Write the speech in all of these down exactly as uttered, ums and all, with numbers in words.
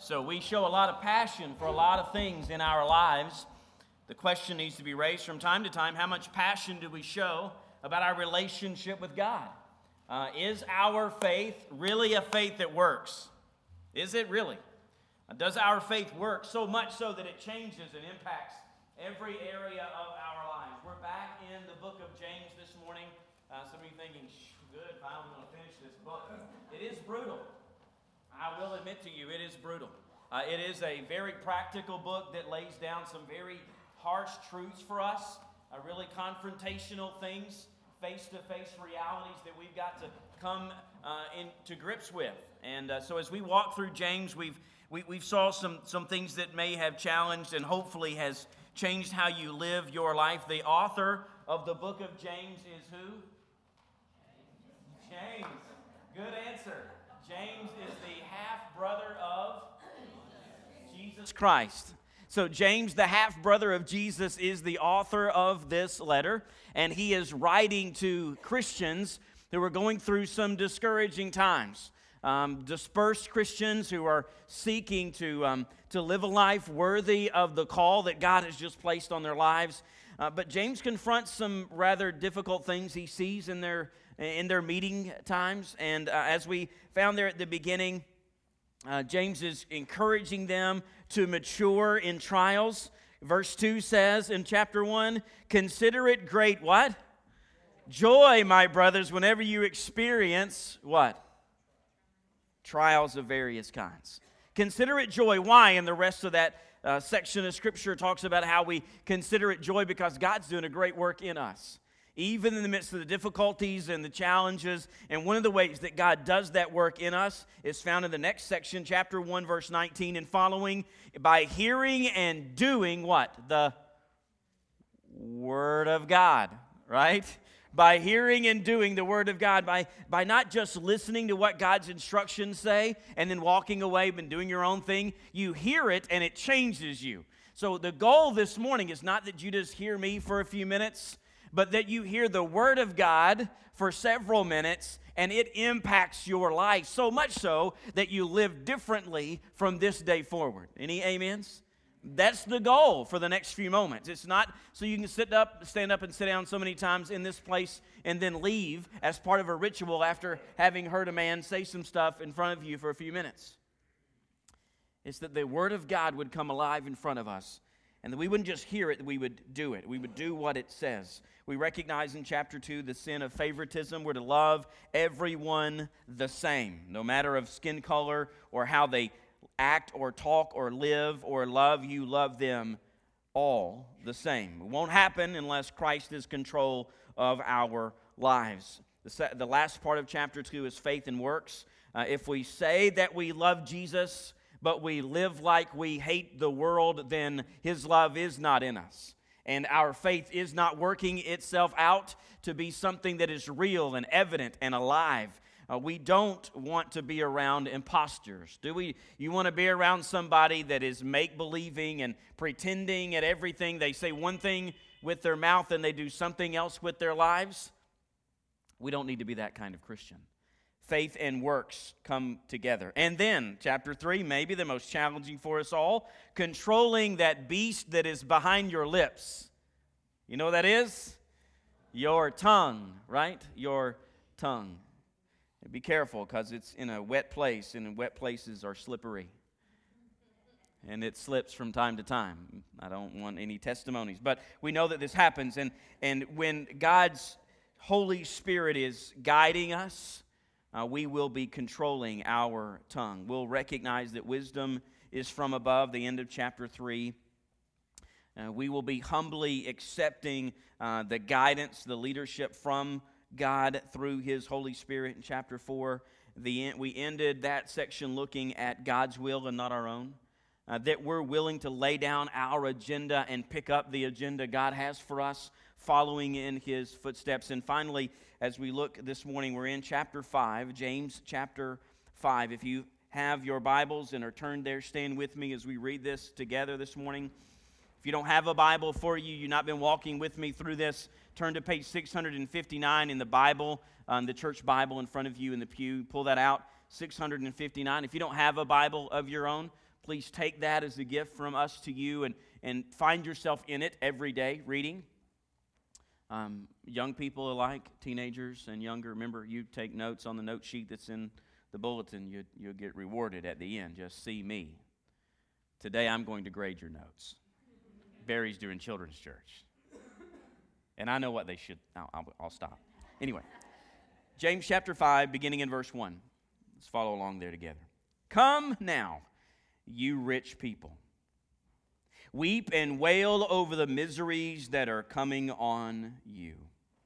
So we show a lot of passion for a lot of things in our lives. The question needs to be raised from time to time, how much passion do we show about our relationship with God? Uh, is our faith really a faith that works? Is it really? Does our faith work so much so that it changes and impacts every area of our lives? We're back in the book of James this morning. Uh, some of you thinking, good, finally going to finish this book. It is brutal. I will admit to you, it is brutal. Uh, it is a very practical book that lays down some very harsh truths for us, uh, really confrontational things, face-to-face realities that we've got to come uh, into grips with. And uh, so as we walk through James, we've we, we've saw some, some things that may have challenged and hopefully has changed how you live your life. The author of the book of James is who? James. Good answer. James is the half-brother of Jesus Christ. So James, the half-brother of Jesus, is the author of this letter, and he is writing to Christians who are going through some discouraging times. Um, dispersed Christians who are seeking to, um, to live a life worthy of the call that God has just placed on their lives. Uh, but James confronts some rather difficult things he sees in their in their meeting times. And uh, as we found there at the beginning, uh, James is encouraging them to mature in trials. Verse two says in chapter one, consider it great, what? Joy, my brothers, whenever you experience, what? Trials of various kinds. Consider it joy. Why? And the rest of that uh, section of Scripture talks about how we consider it joy because God's doing a great work in us. Even in the midst of the difficulties and the challenges. And one of the ways that God does that work in us is found in the next section, chapter one, verse nineteen and following. By hearing and doing what? The Word of God, right? By hearing and doing the Word of God. By, by not just listening to what God's instructions say and then walking away and doing your own thing. You hear it and it changes you. So the goal this morning is not that you just hear me for a few minutes, but that you hear the Word of God for several minutes and it impacts your life so much so that you live differently from this day forward. Any amens? That's the goal for the next few moments. It's not so you can sit up, stand up and sit down so many times in this place and then leave as part of a ritual after having heard a man say some stuff in front of you for a few minutes. It's that the Word of God would come alive in front of us and that we wouldn't just hear it, we would do it. We would do what it says. We recognize in chapter two the sin of favoritism. We're to love everyone the same, no matter of skin color or how they act or talk or live or love. You love them all the same. It won't happen unless Christ is control of our lives. The, se- the last part of chapter two is faith and works. Uh, if we say that we love Jesus, but we live like we hate the world, then His love is not in us. And our faith is not working itself out to be something that is real and evident and alive. Uh, we don't want to be around imposters, do we? You want to be around somebody that is make-believing and pretending at everything. They say one thing with their mouth and they do something else with their lives. We don't need to be that kind of Christian. Faith and works come together. And then, chapter three, maybe the most challenging for us all, controlling that beast that is behind your lips. You know what that is? Your tongue, right? Your tongue. And be careful because it's in a wet place, and wet places are slippery. And it slips from time to time. I don't want any testimonies, but we know that this happens. And, and when God's Holy Spirit is guiding us, Uh, we will be controlling our tongue. We'll recognize that wisdom is from above, the end of chapter three. Uh, we will be humbly accepting uh, the guidance, the leadership from God through His Holy Spirit in chapter four. The, we ended that section looking at God's will and not our own. Uh, that we're willing to lay down our agenda and pick up the agenda God has for us, following in His footsteps. And finally, as we look this morning, we're in chapter five, James chapter five. If you have your Bibles and are turned there, stand with me as we read this together this morning. If you don't have a Bible for you, you've not been walking with me through this, turn to page six hundred fifty-nine in the Bible, um, the church Bible in front of you in the pew. Pull that out, six hundred fifty-nine. If you don't have a Bible of your own, Please take that as a gift from us to you and, and find yourself in it every day, reading. Um, young people alike, teenagers and younger, remember, you take notes on the note sheet that's in the bulletin. You, you'll get rewarded at the end. Just see me. Today I'm going to grade your notes. Barry's doing children's church. And I know what they should. I'll, I'll, I'll stop. Anyway, James chapter five, beginning in verse one. Let's follow along there together. Come now, you rich people. Weep and wail over the miseries that are coming on you.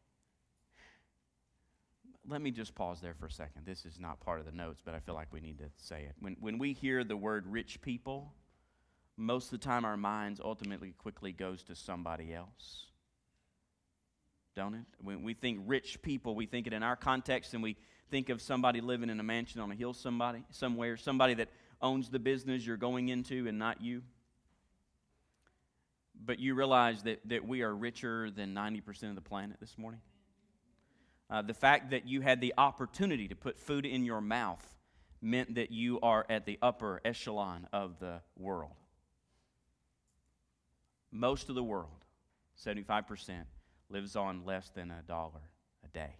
Let me just pause there for a second. This is not part of the notes, but I feel like we need to say it. When, when we hear the word rich people, most of the time our minds ultimately quickly goes to somebody else. Don't it? When we think rich people, we think it in our context, and we think of somebody living in a mansion on a hill somebody, somewhere, somebody that owns the business you're going into and not you. But you realize that, that we are richer than ninety percent of the planet this morning? Uh, the fact that you had the opportunity to put food in your mouth meant that you are at the upper echelon of the world. Most of the world, seventy-five percent, lives on less than a dollar a day.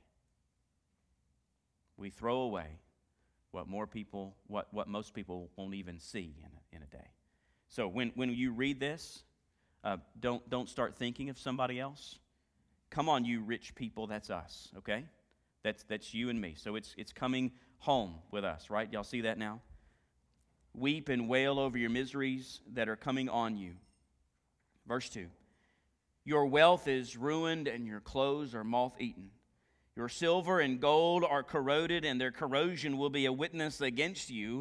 We throw away what more people, what, what most people won't even see in a, in a day. So when, when you read this, uh, don't, don't start thinking of somebody else. Come on, you rich people, that's us, okay? That's, that's you and me. So it's, it's coming home with us, right? Y'all see that now? Weep and wail over your miseries that are coming on you. Verse two. Your wealth is ruined and your clothes are moth-eaten. Your silver and gold are corroded, and their corrosion will be a witness against you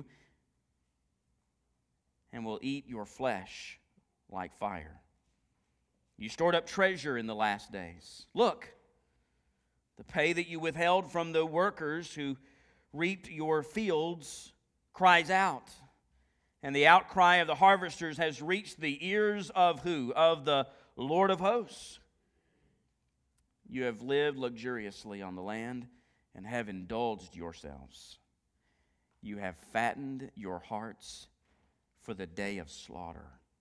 and will eat your flesh like fire. You stored up treasure in the last days. Look, the pay that you withheld from the workers who reaped your fields cries out, and the outcry of the harvesters has reached the ears of who? Of the Lord of hosts. You have lived luxuriously on the land and have indulged yourselves. You have fattened your hearts for the day of slaughter.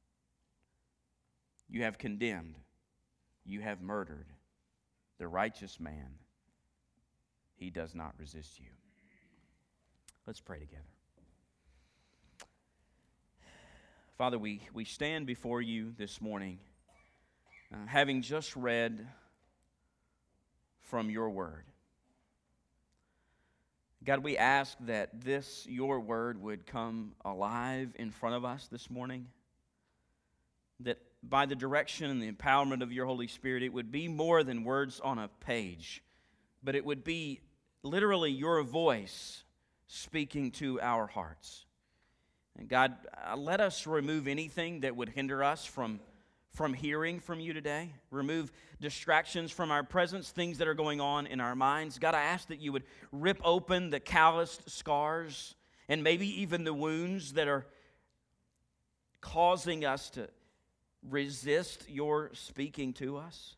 You have condemned, you have murdered the righteous man. He does not resist you. Let's pray together. Father, we, we stand before you this morning, uh, having just read from your word. God, we ask that this, your word, would come alive in front of us this morning. That by the direction and the empowerment of your Holy Spirit, it would be more than words on a page, but it would be literally your voice speaking to our hearts. And God, uh, let us remove anything that would hinder us from from hearing from you today. Remove distractions from our presence, things that are going on in our minds. God, I ask that you would rip open the calloused scars and maybe even the wounds that are causing us to resist your speaking to us.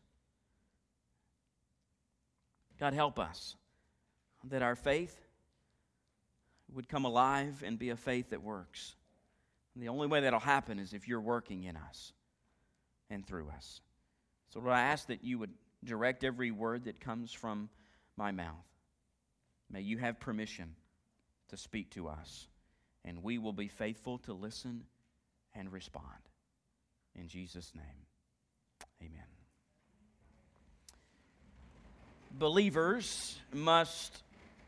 God, help us that our faith would come alive and be a faith that works. And the only way that'll happen is if you're working in us and through us. So Lord, I ask that you would direct every word that comes from my mouth. May you have permission to speak to us, and we will be faithful to listen and respond. In Jesus' name, amen. Believers must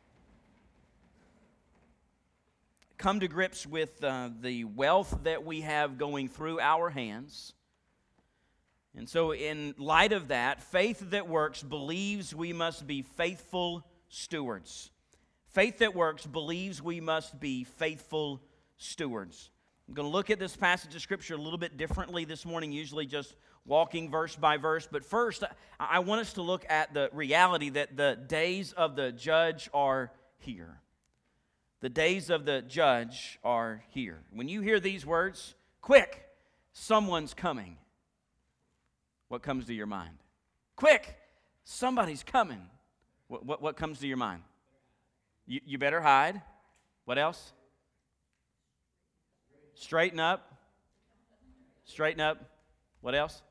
come to grips with uh, the wealth that we have going through our hands. And so in light of that, faith that works believes we must be faithful stewards. Faith that works believes we must be faithful stewards. I'm going to look at this passage of Scripture a little bit differently this morning, usually just walking verse by verse. But first, I want us to look at the reality that the days of the judge are here. The days of the judge are here. When you hear these words, quick, someone's coming. What comes to your mind? Quick, somebody's coming. What, what, what comes to your mind? You, you better hide. What else? Straighten up. Straighten up. What else?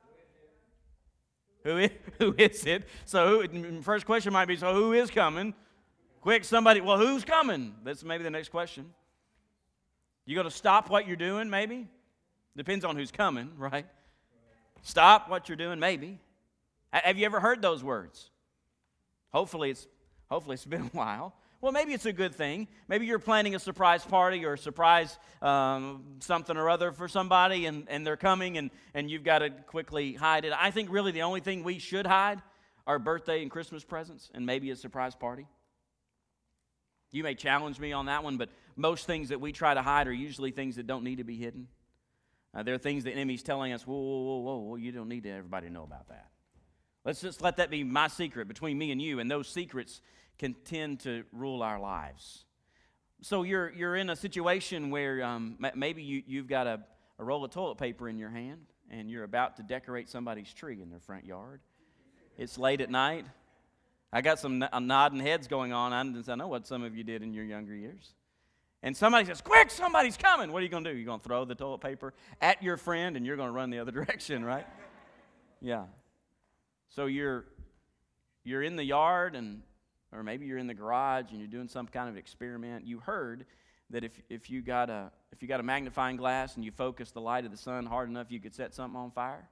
Who is, who is it? So who, first question might be, so who is coming? Quick, somebody, well, who's coming? That's maybe the next question. You going to stop what you're doing, maybe? Depends on who's coming, right? Stop what you're doing, maybe. Have you ever heard those words? Hopefully it's, hopefully it's been a while. Well, maybe it's a good thing. Maybe you're planning a surprise party or a surprise um, something or other for somebody, and, and they're coming, and, and you've got to quickly hide it. I think really the only thing we should hide are birthday and Christmas presents and maybe a surprise party. You may challenge me on that one, but most things that we try to hide are usually things that don't need to be hidden. Uh, there are things the enemy's telling us, whoa, whoa, whoa, whoa, whoa, you don't need to everybody know about that. Let's just let that be my secret between me and you, and those secrets can tend to rule our lives. So you're you're in a situation where um, maybe you, you've got a, a roll of toilet paper in your hand, and you're about to decorate somebody's tree in their front yard. It's late at night. I got some n- nodding heads going on. I, I know what some of you did in your younger years. And somebody says, quick, somebody's coming. What are you going to do? You're going to throw the toilet paper at your friend, and you're going to run the other direction, right? Yeah. So you're you're in the yard, and or maybe you're in the garage and you're doing some kind of experiment. You heard that if, if you got a if you got a magnifying glass and you focus the light of the sun hard enough, you could set something on fire.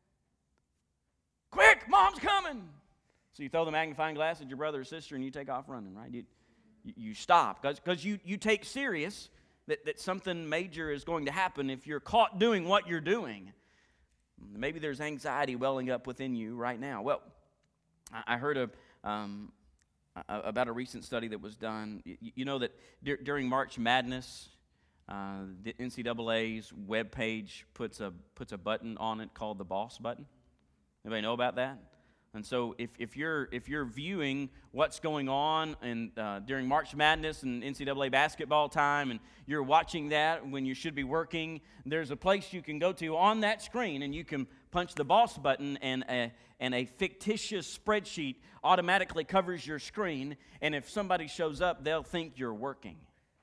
Quick, Mom's coming! So you throw the magnifying glass at your brother or sister and you take off running, right? You, you, you stop because you, you take serious that, that something major is going to happen if you're caught doing what you're doing. Maybe there's anxiety welling up within you right now. Well, I, I heard a... Um, about a recent study that was done. You, you know that d- during March Madness, uh, the N C double A's webpage puts a puts a button on it called the Boss button. Anybody know about that? And so if, if you're if you're viewing what's going on and uh, during March Madness and N C double A basketball time, and you're watching that when you should be working, there's a place you can go to on that screen, and you can punch the Boss button, and a, and a fictitious spreadsheet automatically covers your screen, and if somebody shows up, they'll think you're working.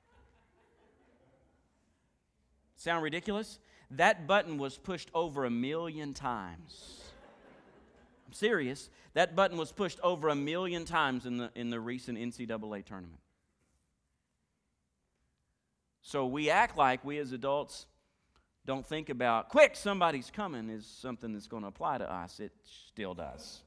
Sound ridiculous? That button was pushed over a million times. I'm serious. That button was pushed over a million times in the in the recent N C double A tournament. So we act like we as adults don't think about, quick, somebody's coming is something that's going to apply to us. It still does.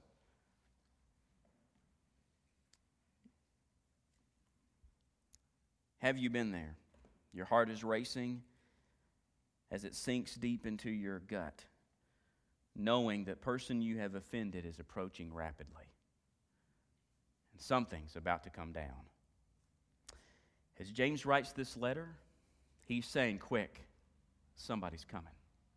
Have you been there? Your heart is racing as it sinks deep into your gut, knowing that person you have offended is approaching rapidly, and something's about to come down. As James writes this letter, he's saying, quick, somebody's coming.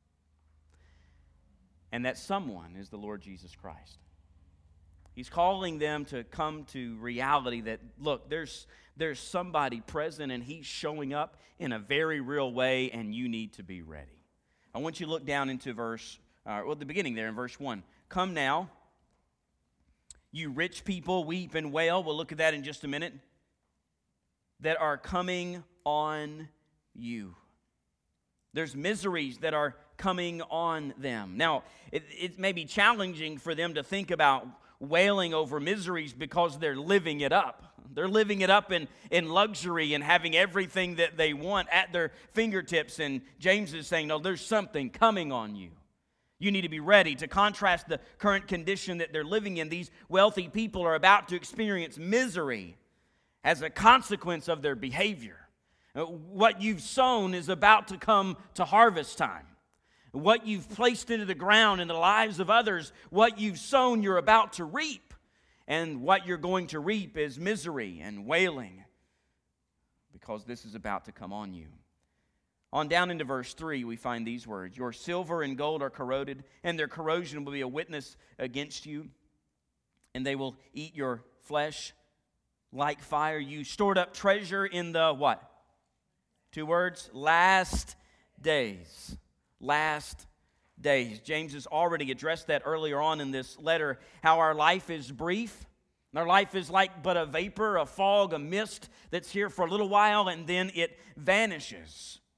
And that someone is the Lord Jesus Christ. He's calling them to come to reality that, look, there's, there's somebody present, and he's showing up in a very real way, and you need to be ready. I want you to look down into verse Uh, well, the beginning there in verse one. Come now, you rich people, weep and wail. We'll look at that in just a minute. That are coming on you. There's miseries that are coming on them. Now, it, it may be challenging for them to think about wailing over miseries because they're living it up. They're living it up in, in luxury and having everything that they want at their fingertips. And James is saying, no, there's something coming on you. You need to be ready. To contrast the current condition that they're living in, these wealthy people are about to experience misery as a consequence of their behavior. What you've sown is about to come to harvest time. What you've placed into the ground in the lives of others, what you've sown, you're about to reap. And what you're going to reap is misery and wailing, because this is about to come on you. On down into verse three, we find these words. Your silver and gold are corroded, and their corrosion will be a witness against you. And they will eat your flesh like fire. You stored up treasure in the what? Two words. Last days. Last days. James has already addressed that earlier on in this letter, how our life is brief. Our life is like but a vapor, a fog, a mist that's here for a little while, and then it vanishes.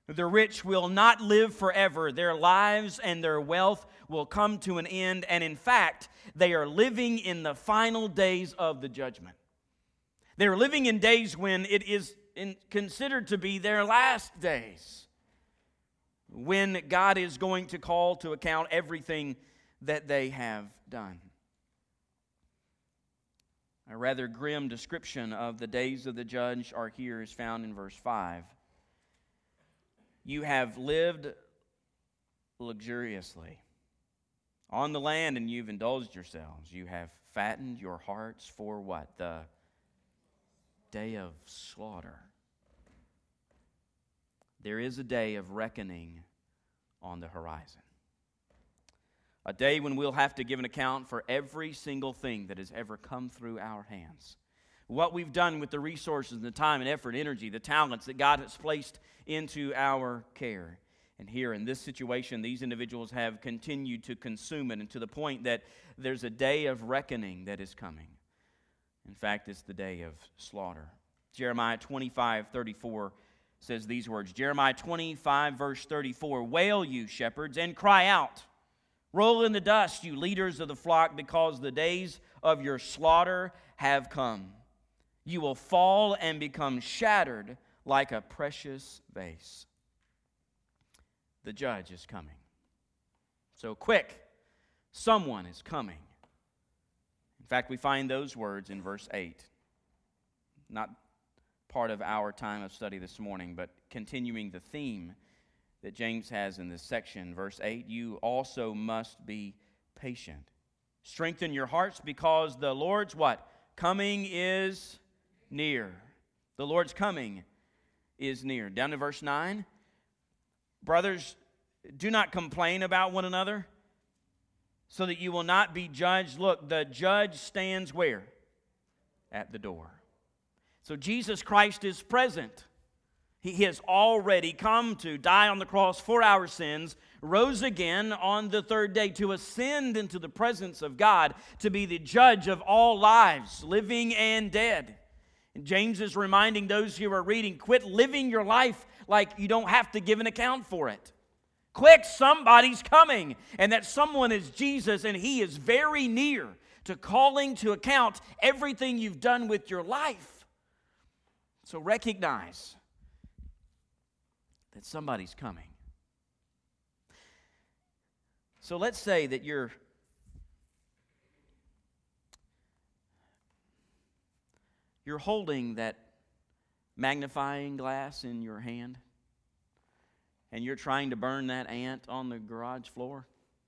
The rich will not live forever. Their lives and their wealth will come to an end. And in fact, they are living in the final days of the judgment. They are living in days when it is in, considered to be their last days, when God is going to call to account everything that they have done. A rather grim description of the days of the judge are here is found in verse five. You have lived luxuriously on the land, and you've indulged yourselves. You have fattened your hearts for what? The day of slaughter. There is a day of reckoning on the horizon. A day when we'll have to give an account for every single thing that has ever come through our hands. What we've done with the resources, the time and effort, energy, the talents that God has placed into our care. And here in this situation, these individuals have continued to consume it, and to the point that there's a day of reckoning that is coming. In fact, it's the day of slaughter. Jeremiah twenty-five thirty-four says these words. Jeremiah twenty-five, verse thirty-four, "Wail, you shepherds, and cry out. Roll in the dust, you leaders of the flock, because the days of your slaughter have come. You will fall and become shattered like a precious vase." The judge is coming. So quick, someone is coming. In fact, we find those words in verse eight. Not part of our time of study this morning, but continuing the theme that James has in this section. Verse eight, "You also must be patient. Strengthen your hearts, because the Lord's" what? "Coming is near." The Lord's coming is near. Down to verse nine. "Brothers, do not complain about one another, so that you will not be judged." Look, the judge stands where? At the door. So Jesus Christ is present. He has already come to die on the cross for our sins, rose again on the third day to ascend into the presence of God, to be the judge of all lives, living and dead. And James is reminding those who are reading, quit living your life like you don't have to give an account for it. Quick, somebody's coming, and that someone is Jesus, and He is very near to calling to account everything you've done with your life. So recognize that somebody's coming. So let's say that you're you're holding that magnifying glass in your hand, and you're trying to burn that ant on the garage floor.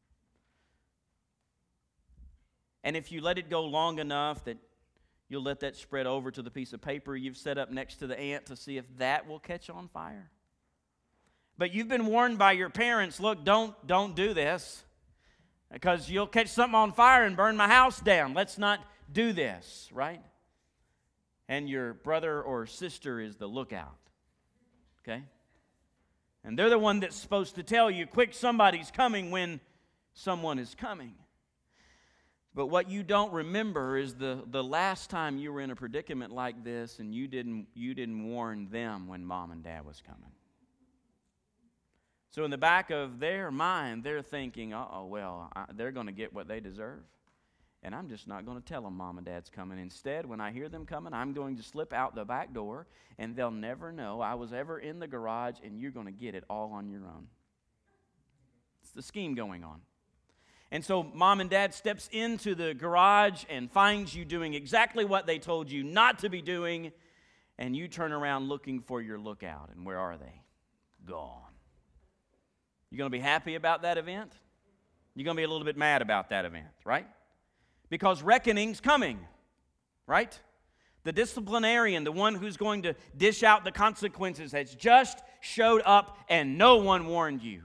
And if you let it go long enough that you'll let that spread over to the piece of paper you've set up next to the ant to see if that will catch on fire. But you've been warned by your parents, look, don't, don't do this, because you'll catch something on fire and burn my house down. Let's not do this, right? And your brother or sister is the lookout, okay? And they're the one that's supposed to tell you, quick, somebody's coming, when someone is coming. But what you don't remember is the, the last time you were in a predicament like this and you didn't, you didn't warn them when mom and dad was coming. So in the back of their mind, they're thinking, uh-oh, well, I, they're going to get what they deserve. And I'm just not going to tell them mom and dad's coming. Instead, when I hear them coming, I'm going to slip out the back door, and they'll never know I was ever in the garage, and you're going to get it all on your own. It's the scheme going on. And so mom and dad steps into the garage and finds you doing exactly what they told you not to be doing, and you turn around looking for your lookout. And where are they? Gone. You going to be happy about that event? You're going to be a little bit mad about that event, right? Because reckoning's coming, right? The disciplinarian, the one who's going to dish out the consequences, has just showed up and no one warned you.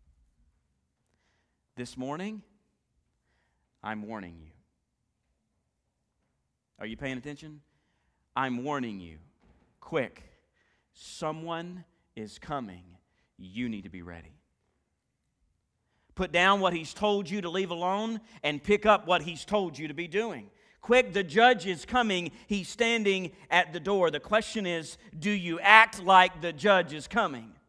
This morning, I'm warning you. Are you paying attention? I'm warning you. Quick, someone is coming. You need to be ready. Put down what He's told you to leave alone and pick up what He's told you to be doing. Quick, the judge is coming. He's standing at the door. The question is, do you act like the judge is coming?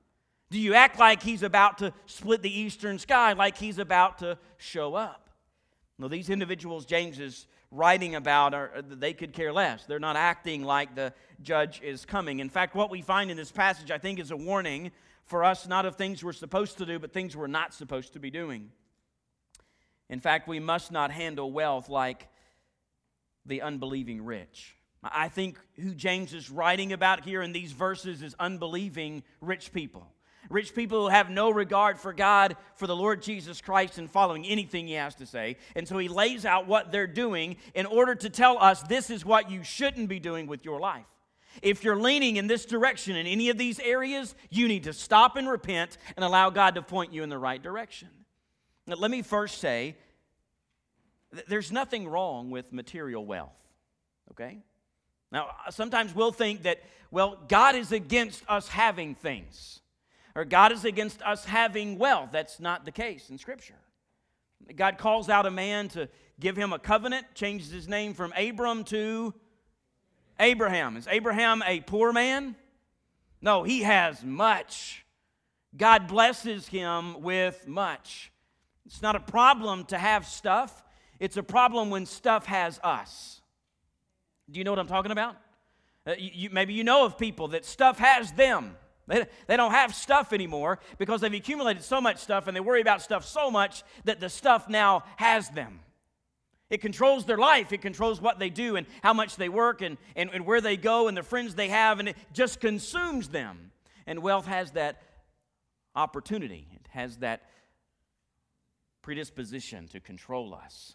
Do you act like he's about to split the eastern sky, like he's about to show up? No, these individuals James is writing about, are, they could care less. They're not acting like the judge is coming. In fact, what we find in this passage, I think, is a warning for us, not of things we're supposed to do, but things we're not supposed to be doing. In fact, we must not handle wealth like the unbelieving rich. I think who James is writing about here in these verses is unbelieving rich people. Rich people who have no regard for God, for the Lord Jesus Christ, and following anything he has to say. And so he lays out what they're doing in order to tell us this is what you shouldn't be doing with your life. If you're leaning in this direction in any of these areas, you need to stop and repent and allow God to point you in the right direction. Now, let me first say, there's nothing wrong with material wealth, okay? Now, sometimes we'll think that, well, God is against us having things, or God is against us having wealth. That's not the case in Scripture. God calls out a man to give him a covenant, changes his name from Abram to Abraham. Is Abraham a poor man? No, he has much. God blesses him with much. It's not a problem to have stuff. It's a problem when stuff has us. Do you know what I'm talking about? Uh, you, you, maybe you know of people that stuff has them. They, they don't have stuff anymore because they've accumulated so much stuff and they worry about stuff so much that the stuff now has them. It controls their life. It controls what they do and how much they work and, and, and where they go and the friends they have, and it just consumes them. And wealth has that opportunity. It has that predisposition to control us.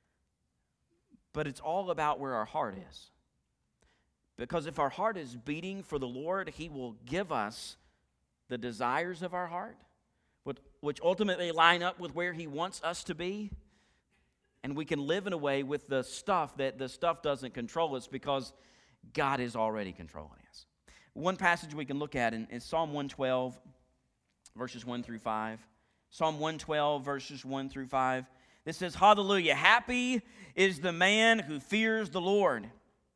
But it's all about where our heart is. Because if our heart is beating for the Lord, He will give us the desires of our heart, which ultimately line up with where He wants us to be. And we can live in a way with the stuff that the stuff doesn't control us because God is already controlling us. One passage we can look at in, in Psalm one twelve, verses one through five. Psalm one twelve, verses one through five. This says, "Hallelujah, happy is the man who fears the Lord,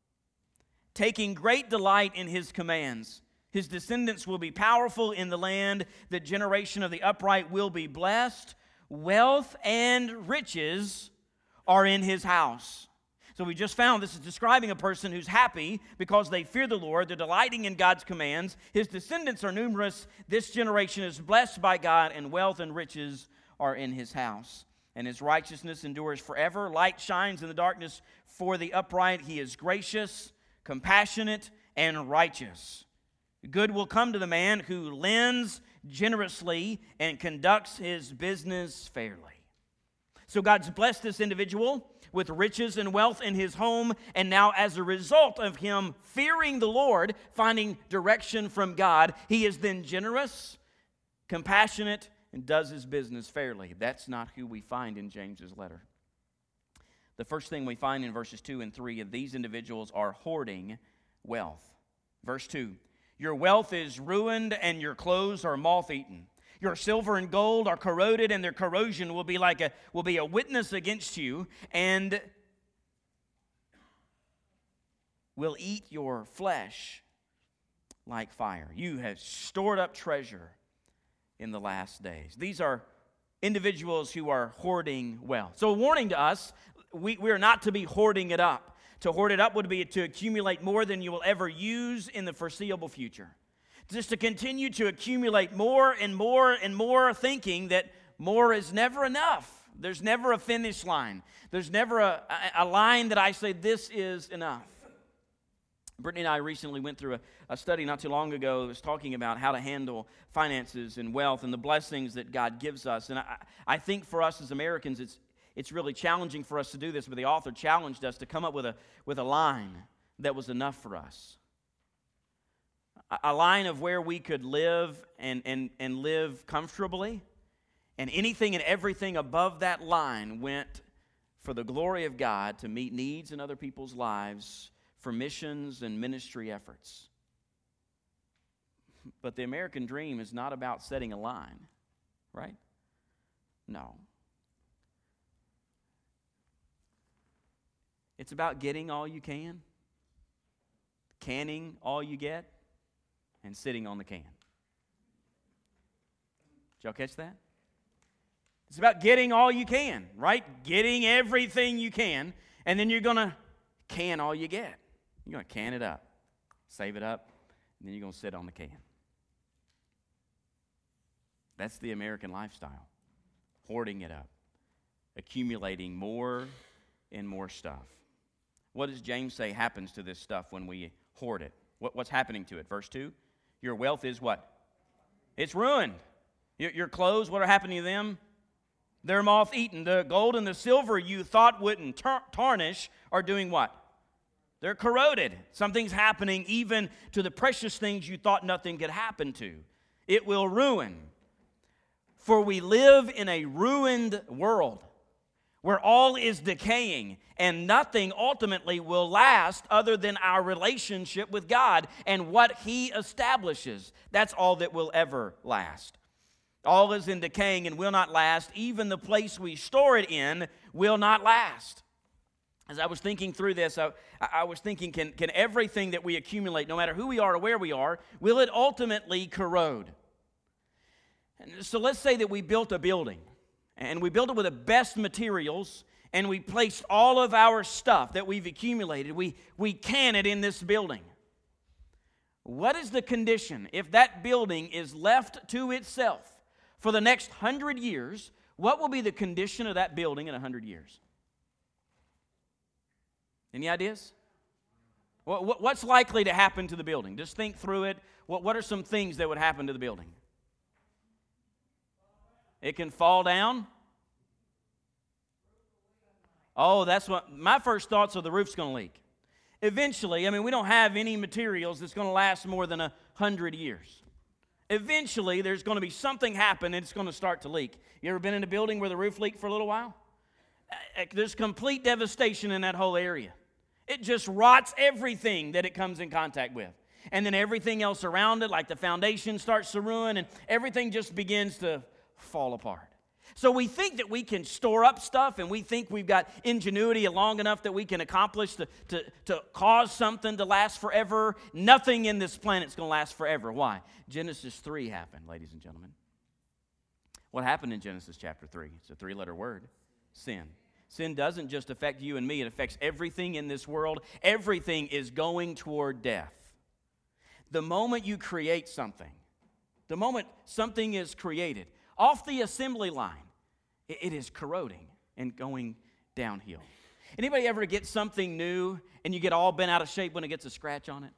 taking great delight in His commands. His descendants will be powerful in the land. The generation of the upright will be blessed. Wealth and riches are in His house." So we just found this is describing a person who's happy because they fear the Lord. They're delighting in God's commands. His descendants are numerous. This generation is blessed by God, and wealth and riches are in His house. And His righteousness endures forever. Light shines in the darkness for the upright. He is gracious, compassionate, and righteous. Good will come to the man who lends generously and conducts his business fairly. So God's blessed this individual with riches and wealth in his home, and now as a result of him fearing the Lord, finding direction from God, he is then generous, compassionate, and does his business fairly. That's not who we find in James's letter. The first thing we find in verses two and three of these individuals are hoarding wealth. Verse two, "Your wealth is ruined and your clothes are moth-eaten. Your silver and gold are corroded, and their corrosion will be like a will be a witness against you, and will eat your flesh like fire. You have stored up treasure in the last days." These are individuals who are hoarding wealth. So a warning to us, we, we are not to be hoarding it up. To hoard it up would be to accumulate more than you will ever use in the foreseeable future. Just to continue to accumulate more and more and more, thinking that more is never enough. There's never a finish line. There's never a, a, a line that I say, this is enough. Brittany and I recently went through a, a study not too long ago that was talking about how to handle finances and wealth and the blessings that God gives us. And I, I think for us as Americans, it's it's really challenging for us to do this, but the author challenged us to come up with a with a line that was enough for us. A line of where we could live and, and, and live comfortably, and anything and everything above that line went for the glory of God to meet needs in other people's lives, for missions and ministry efforts. But the American dream is not about setting a line, right? No. It's about getting all you can, canning all you get, and sitting on the can. Did y'all catch that? It's about getting all you can, right? Getting everything you can, and then you're going to can all you get. You're going to can it up, save it up, and then you're going to sit on the can. That's the American lifestyle. Hoarding it up, accumulating more and more stuff. What does James say happens to this stuff when we hoard it? What, what's happening to it? Verse two, your wealth is what? It's ruined. Your, your clothes, what are happening to them? They're moth-eaten. The gold and the silver you thought wouldn't tar- tarnish are doing what? They're corroded. Something's happening even to the precious things you thought nothing could happen to. It will ruin. For we live in a ruined world where all is decaying and nothing ultimately will last other than our relationship with God and what He establishes. That's all that will ever last. All is in decaying and will not last. Even the place we store it in will not last. As I was thinking through this, I, I was thinking, can, can everything that we accumulate, no matter who we are or where we are, will it ultimately corrode? And so let's say that we built a building, and we built it with the best materials, and we placed all of our stuff that we've accumulated, we, we can it in this building. What is the condition if that building is left to itself for the next hundred years? What will be the condition of that building in a hundred years? Any ideas? What, what's likely to happen to the building? Just think through it. What, what are some things that would happen to the building? It can fall down. Oh, that's what my first thoughts are. The roof's going to leak. Eventually, I mean, we don't have any materials that's going to last more than a hundred years. Eventually, there's going to be something happen and it's going to start to leak. You ever been in a building where the roof leaked for a little while? There's complete devastation in that whole area. It just rots everything that it comes in contact with. And then everything else around it, like the foundation, starts to ruin, and everything just begins to fall apart. So we think that we can store up stuff, and we think we've got ingenuity long enough that we can accomplish to, to, to cause something to last forever. Nothing in this planet's going to last forever. Why? Genesis three happened, ladies and gentlemen. What happened in Genesis chapter three? It's a three-letter word. Sin. Sin doesn't just affect you and me. It affects everything in this world. Everything is going toward death. The moment you create something, the moment something is created, off the assembly line, it is corroding and going downhill. Anybody ever get something new and you get all bent out of shape when it gets a scratch on it?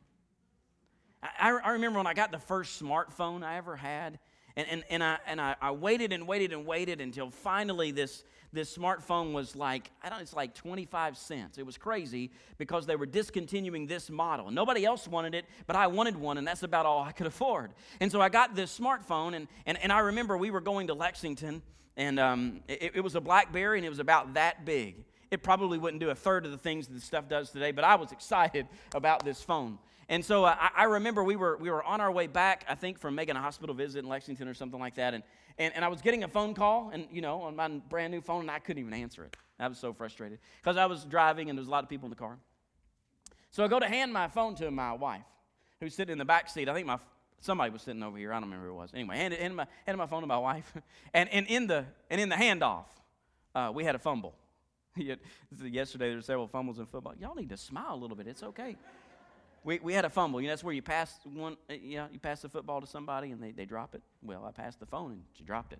I, I remember when I got the first smartphone I ever had, and, and, and, I, and I, I waited and waited and waited until finally this, this smartphone was like, I don't know, it's like twenty-five cents. It was crazy because they were discontinuing this model. Nobody else wanted it, but I wanted one, and that's about all I could afford. And so I got this smartphone, and, and, and I remember we were going to Lexington, and um, it, it was a BlackBerry, and it was about that big. It probably wouldn't do a third of the things that this stuff does today, but I was excited about this phone. And so uh, I, I remember we were we were on our way back, I think, from making a hospital visit in Lexington or something like that, and and, and I was getting a phone call, and you know, on my brand new phone, and I couldn't even answer it. I was so frustrated because I was driving, and there was a lot of people in the car. So I go to hand my phone to my wife, who's sitting in the back seat. I think my somebody was sitting over here. I don't remember who it was. Anyway, handed, handed, my, handed my phone to my wife, and, and in the and in the handoff, uh, we had a fumble. Yesterday there were several fumbles in football. Y'all need to smile a little bit. It's okay. We we had a fumble. You know, that's where you pass one. You know, you pass the football to somebody and they, they drop it. Well, I passed the phone and she dropped it.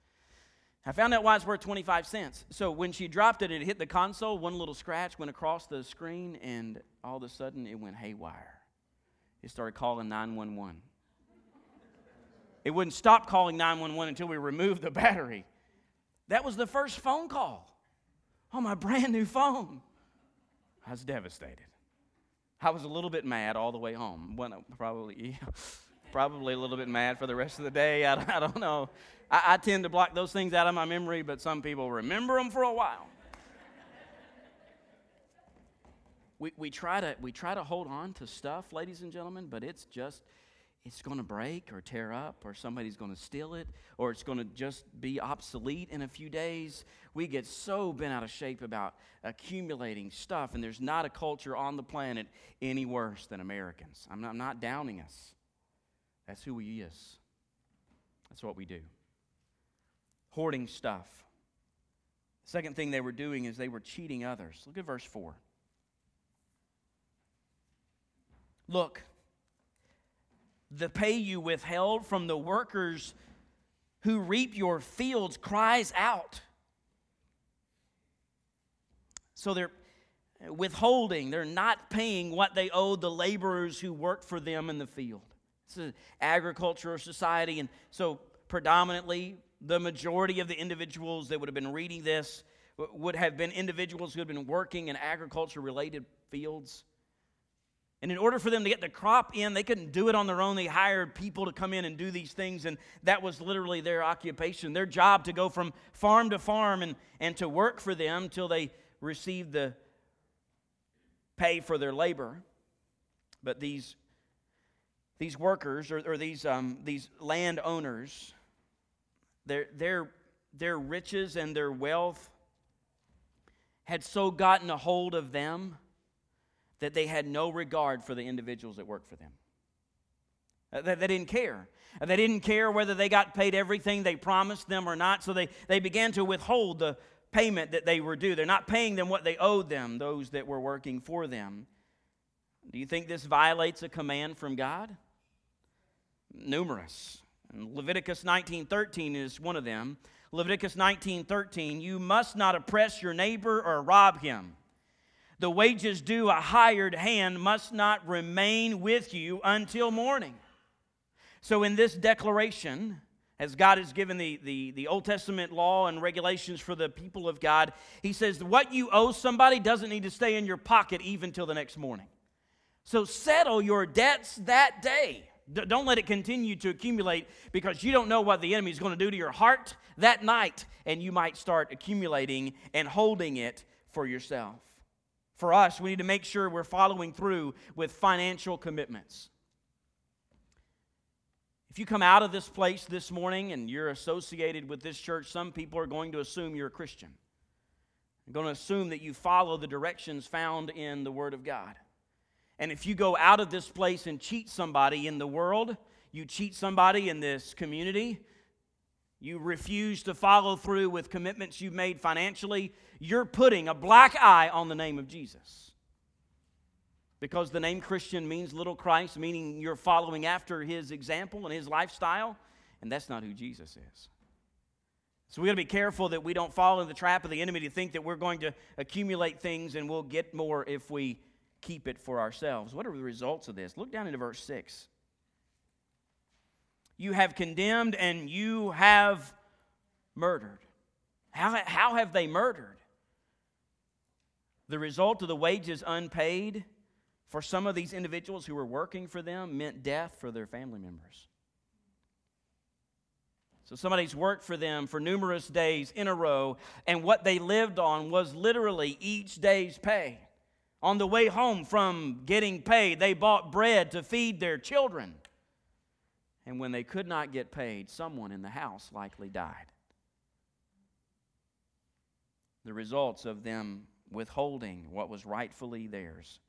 I found out why it's worth twenty-five cents. So when she dropped it, it hit the console. One little scratch went across the screen, and all of a sudden it went haywire. It started calling nine one one. It wouldn't stop calling nine one one until we removed the battery. That was the first phone call on my brand new phone. I was devastated. I was a little bit mad all the way home. Well, probably, yeah, probably a little bit mad for the rest of the day. I, I don't know. I, I tend to block those things out of my memory, but some people remember them for a while. we we try to we try to hold on to stuff, ladies and gentlemen, but it's just it's going to break or tear up, or somebody's going to steal it, or it's going to just be obsolete in a few days. We get so bent out of shape about accumulating stuff, and there's not a culture on the planet any worse than Americans. I'm not, I'm not downing us. That's who we is. That's what we do. hoarding stuff. The second thing they were doing is they were cheating others. Look at verse four. Look, the pay you withheld from the workers who reap your fields cries out. So they're withholding, they're not paying what they owed the laborers who worked for them in the field. It's an agricultural society, and so predominantly the majority of the individuals that would have been reading this would have been individuals who had been working in agriculture-related fields. And in order for them to get the crop in, they couldn't do it on their own. They hired people to come in and do these things, and that was literally their occupation, their job to go from farm to farm and, and to work for them until they received the pay for their labor. But these, these workers, or, or these, um, these landowners, their, their, their riches and their wealth had so gotten a hold of them that they had no regard for the individuals that worked for them. They, they didn't care. They didn't care whether they got paid everything they promised them or not, so they, they began to withhold the payment that they were due. They're not paying them what they owed them, those that were working for them. Do you think this violates a command from God? Numerous. And Leviticus nineteen thirteen is one of them. Leviticus nineteen thirteen, you must not oppress your neighbor or rob him. The wages due a hired hand must not remain with you until morning. So in this declaration, as God has given the, the, the Old Testament law and regulations for the people of God, He says what you owe somebody doesn't need to stay in your pocket even till the next morning. So settle your debts that day. D- don't let it continue to accumulate, because you don't know what the enemy is going to do to your heart that night, and you might start accumulating and holding it for yourself. For us, we need to make sure we're following through with financial commitments. If you come out of this place this morning and you're associated with this church, some people are going to assume you're a Christian. They're going to assume that you follow the directions found in the Word of God. And if you go out of this place and cheat somebody in the world, you cheat somebody in this community, you refuse to follow through with commitments you've made financially, you're putting a black eye on the name of Jesus. Because the name Christian means little Christ, meaning you're following after His example and His lifestyle, and that's not who Jesus is. So we got to be careful that we don't fall in the trap of the enemy to think that we're going to accumulate things and we'll get more if we keep it for ourselves. What are the results of this? Look down into verse six. You have condemned and you have murdered. How, how have they murdered? The result of the wages unpaid for some of these individuals who were working for them meant death for their family members. So somebody's worked for them for numerous days in a row, and what they lived on was literally each day's pay. On the way home from getting paid, they bought bread to feed their children. And when they could not get paid, someone in the house likely died. The results of them withholding what was rightfully theirs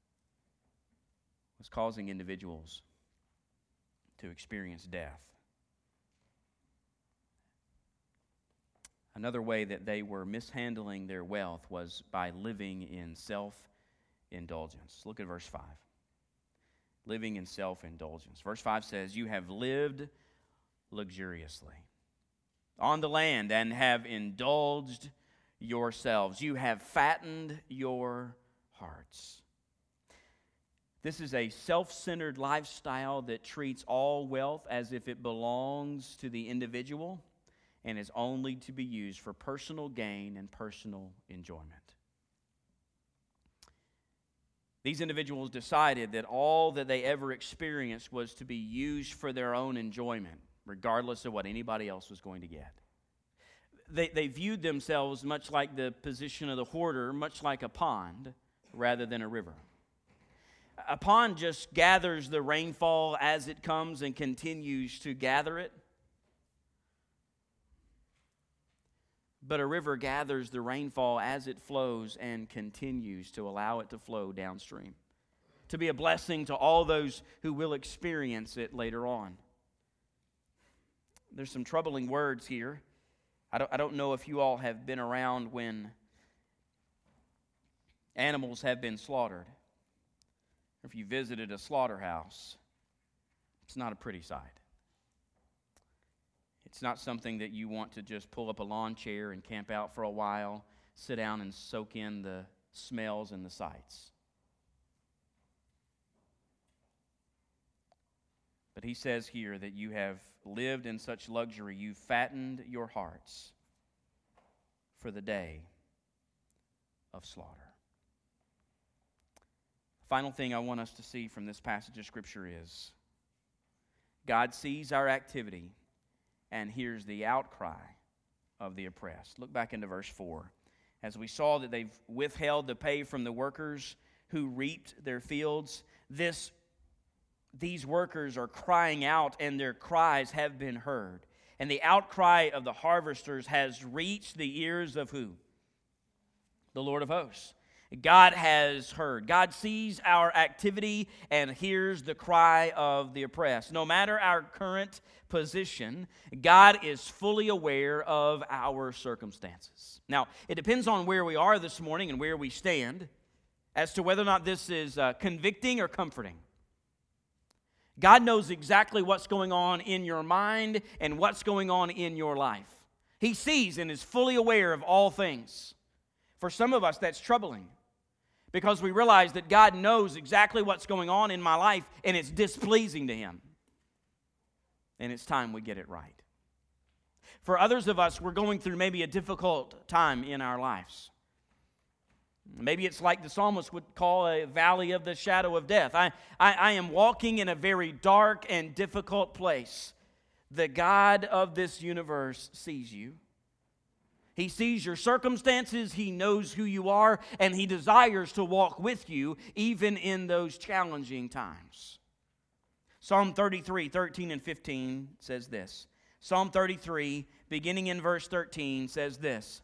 was causing individuals to experience death. Another way that they were mishandling their wealth was by living in self-indulgence. Look at verse five. Living in self-indulgence. Verse five says, you have lived luxuriously on the land and have indulged yourselves. You have fattened your hearts. This is a self-centered lifestyle that treats all wealth as if it belongs to the individual and is only to be used for personal gain and personal enjoyment. These individuals decided that all that they ever experienced was to be used for their own enjoyment, regardless of what anybody else was going to get. They, they viewed themselves much like the position of the hoarder, much like a pond, rather than a river. A pond just gathers the rainfall as it comes and continues to gather it. But a river gathers the rainfall as it flows and continues to allow it to flow downstream, to be a blessing to all those who will experience it later on. There's some troubling words here. I don't, I don't know if you all have been around when animals have been slaughtered. Or if you visited a slaughterhouse, it's not a pretty sight. It's not something that you want to just pull up a lawn chair and camp out for a while, sit down and soak in the smells and the sights. But he says here that you have lived in such luxury, you've fattened your hearts for the day of slaughter. Final thing I want us to see from this passage of Scripture is God sees our activity and hears the outcry of the oppressed. Look back into verse four. As we saw that they've withheld the pay from the workers who reaped their fields, this These workers are crying out, and their cries have been heard. And the outcry of the harvesters has reached the ears of who? The Lord of hosts. God has heard. God sees our activity and hears the cry of the oppressed. No matter our current position, God is fully aware of our circumstances. Now, it depends on where we are this morning and where we stand as to whether or not this is uh, convicting or comforting. God knows exactly what's going on in your mind and what's going on in your life. He sees and is fully aware of all things. For some of us, that's troubling because we realize that God knows exactly what's going on in my life and it's displeasing to Him. And it's time we get it right. For others of us, we're going through maybe a difficult time in our lives. Maybe it's like the psalmist would call a valley of the shadow of death. I, I, I am walking in a very dark and difficult place. The God of this universe sees you. He sees your circumstances, He knows who you are, and He desires to walk with you even in those challenging times. Psalm thirty-three, thirteen and fifteen says this. Psalm thirty-three, beginning in verse thirteen, says this.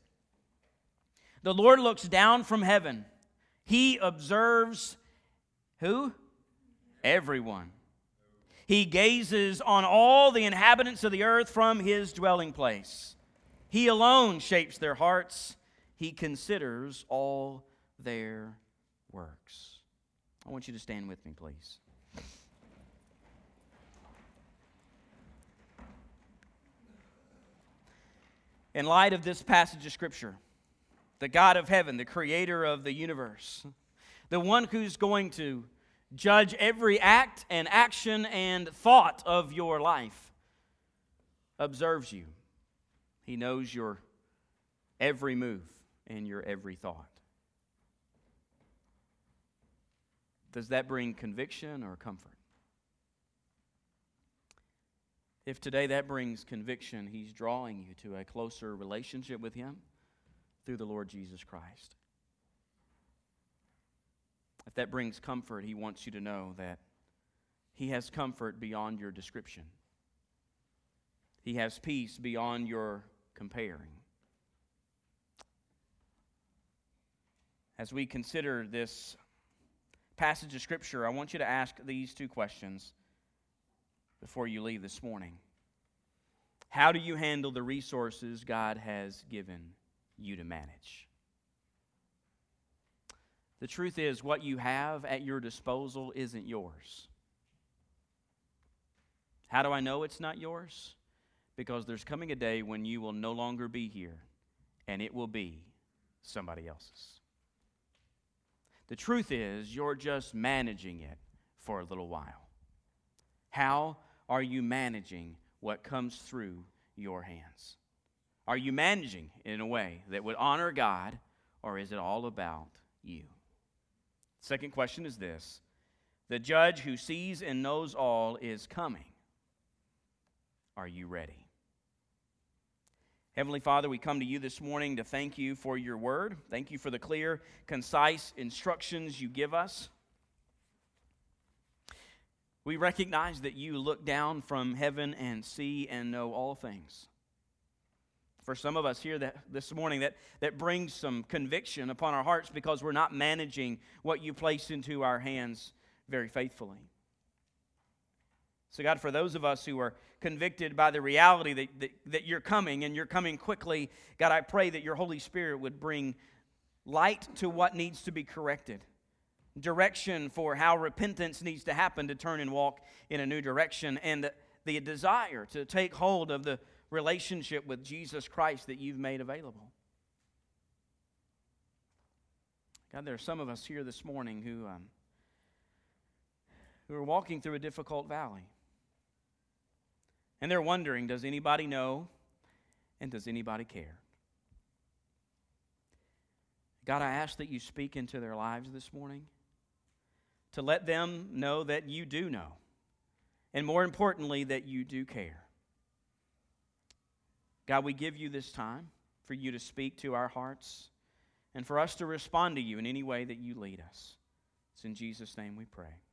The Lord looks down from heaven. He observes who? Everyone. He gazes on all the inhabitants of the earth from His dwelling place. He alone shapes their hearts. He considers all their works. I want you to stand with me, please. In light of this passage of Scripture, the God of heaven, the creator of the universe, the one who's going to judge every act and action and thought of your life, observes you. He knows your every move and your every thought. Does that bring conviction or comfort? If today that brings conviction, He's drawing you to a closer relationship with Him through the Lord Jesus Christ. If that brings comfort, He wants you to know that He has comfort beyond your description. He has peace beyond your comparing. As we consider this passage of Scripture, I want you to ask these two questions before you leave this morning. How do you handle the resources God has given you to manage? The truth is, what you have at your disposal isn't yours. How do I know it's not yours? Because there's coming a day when you will no longer be here, and it will be somebody else's. The truth is, you're just managing it for a little while. How are you managing what comes through your hands? Are you managing in a way that would honor God, or is it all about you? Second question is this. The judge who sees and knows all is coming. Are you ready? Heavenly Father, we come to you this morning to thank you for your word. Thank you for the clear, concise instructions you give us. We recognize that you look down from heaven and see and know all things. For some of us here that, this morning, that, that brings some conviction upon our hearts because we're not managing what you place into our hands very faithfully. So God, for those of us who are convicted by the reality that, that, that you're coming and you're coming quickly, God, I pray that your Holy Spirit would bring light to what needs to be corrected, direction for how repentance needs to happen to turn and walk in a new direction, and the, the desire to take hold of the relationship with Jesus Christ that you've made available. God, there are some of us here this morning who, um, who are walking through a difficult valley. And they're wondering, does anybody know and does anybody care? God, I ask that you speak into their lives this morning to let them know that you do know, and more importantly, that you do care. God, we give you this time for you to speak to our hearts and for us to respond to you in any way that you lead us. It's in Jesus' name we pray.